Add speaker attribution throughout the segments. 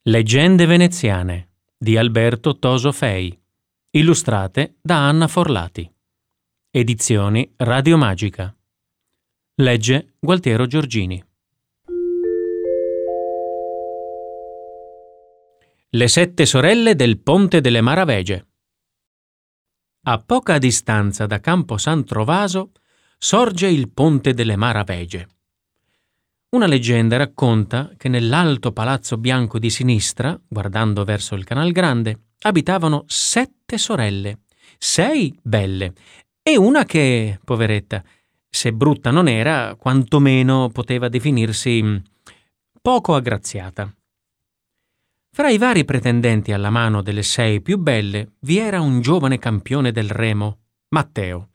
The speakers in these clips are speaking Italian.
Speaker 1: Leggende veneziane di Alberto Toso Fei, illustrate da Anna Forlati. Edizioni Radio Magica. Legge Gualtiero Giorgini. Le 7 sorelle del Ponte delle Maravege. A poca distanza da Campo San Trovaso sorge il Ponte delle Maravege. Una leggenda racconta che nell'alto palazzo bianco di sinistra, guardando verso il Canal Grande, abitavano 7 sorelle, 6 belle e una che, poveretta, se brutta non era, quantomeno poteva definirsi poco aggraziata. Fra i vari pretendenti alla mano delle 6 più belle vi era un giovane campione del remo, Matteo.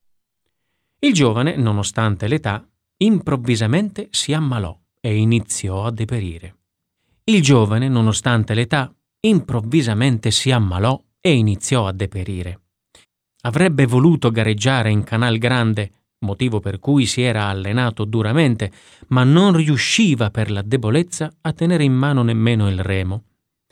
Speaker 1: Il giovane, nonostante l'età, improvvisamente si ammalò e iniziò a deperire. Il giovane, nonostante l'età, improvvisamente si ammalò e iniziò a deperire. Avrebbe voluto gareggiare in Canal Grande, motivo per cui si era allenato duramente, ma non riusciva per la debolezza a tenere in mano nemmeno il remo.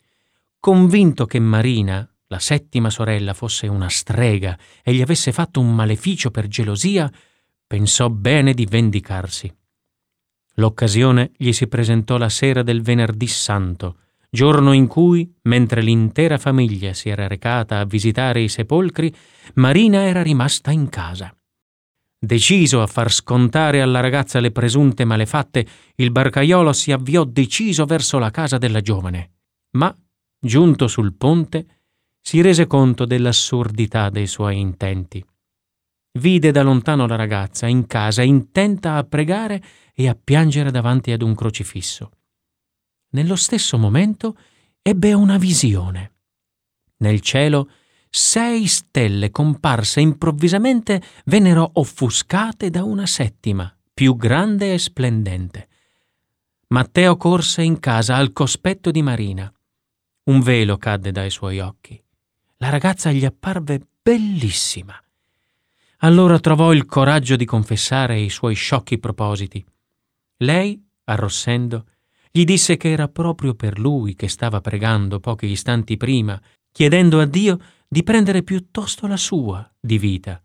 Speaker 1: Convinto che Marina, la 7ª sorella, fosse una strega e gli avesse fatto un maleficio per gelosia, pensò bene di vendicarsi. L'occasione gli si presentò la sera del Venerdì Santo, giorno in cui, mentre l'intera famiglia si era recata a visitare i sepolcri, Marina era rimasta in casa. Deciso a far scontare alla ragazza le presunte malefatte, il barcaiolo si avviò deciso verso la casa della giovane, ma, giunto sul ponte, si rese conto dell'assurdità dei suoi intenti. Vide da lontano la ragazza in casa intenta a pregare e a piangere davanti ad un crocifisso. Nello stesso momento ebbe una visione. Nel cielo 6 stelle comparse improvvisamente vennero offuscate da una 7ª, più grande e splendente. Matteo corse in casa al cospetto di Marina. Un velo cadde dai suoi occhi. La ragazza gli apparve bellissima. Allora trovò il coraggio di confessare i suoi sciocchi propositi. Lei, arrossendo, gli disse che era proprio per lui che stava pregando pochi istanti prima, chiedendo a Dio di prendere piuttosto la sua di vita.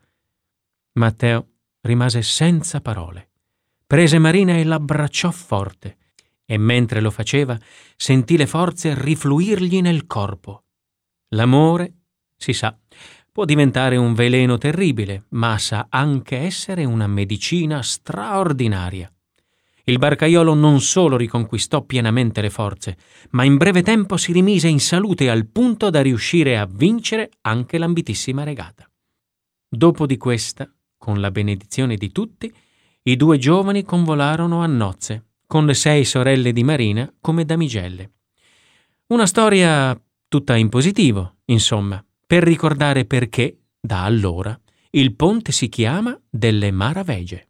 Speaker 1: Matteo rimase senza parole. Prese Marina e l'abbracciò forte e mentre lo faceva sentì le forze rifluirgli nel corpo. L'amore, si sa, può diventare un veleno terribile, ma sa anche essere una medicina straordinaria. Il barcaiolo non solo riconquistò pienamente le forze, ma in breve tempo si rimise in salute al punto da riuscire a vincere anche l'ambitissima regata. Dopo di questa, con la benedizione di tutti, i 2 giovani convolarono a nozze, con le 6 sorelle di Marina come damigelle. Una storia tutta in positivo, insomma, per ricordare perché, da allora, il ponte si chiama delle Maravege.